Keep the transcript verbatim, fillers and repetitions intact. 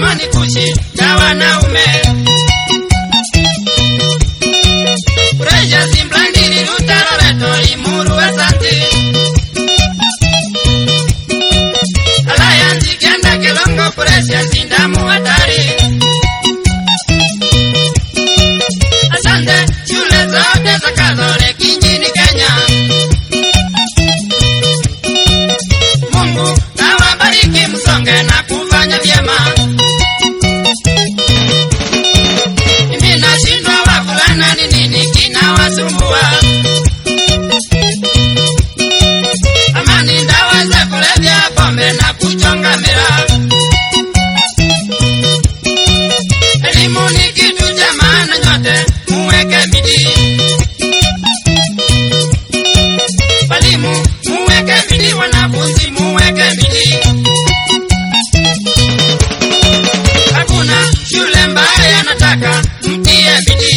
natamani kuishi na wanaume. Kureja Simblangiri Lutaro Reto Imuru Asante Alliance Kenda Kilongo Pressure Sindamu Hatari. Asante shule zote za Katoliki nchini Kenya. Mungu awabariki msonge na kufanya vyema. Mimi nashindwa wavulana ni nini kinawasumbua. Amani ndawa za kulevya, pombe na kuchonga miraa. Elimu ni kitu cha maana, nyote muweke bidii. Walimu muweke bidii, wanafunzi muweke bidii. Hakuna shule mbaya, nataka mtie bidii.